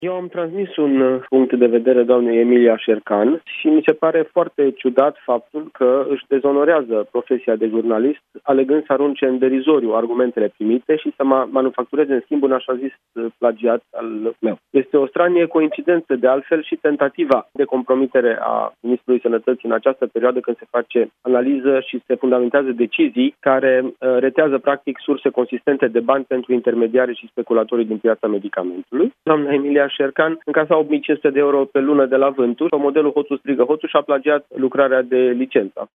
Eu am transmis un punct de vedere doamnei Emilia Șercan și mi se pare foarte ciudat faptul că își dezonorează profesia de jurnalist, alegând să arunce în derizoriu argumentele primite și să manufactureze în schimb un așa zis plagiat al meu. Este o stranie coincidență, de altfel, și tentativa de compromitere a Ministrului Sănătății în această perioadă, când se face analiză și se fundamentează decizii care retează practic surse consistente de bani pentru intermediari și speculatorii din piața medicamentului. Doamna Emilia Șercan încasa 8500 de euro pe lună de la Vântuș, pe modelul Hoțul strigă Hoțul, și a plagiat lucrarea de licență.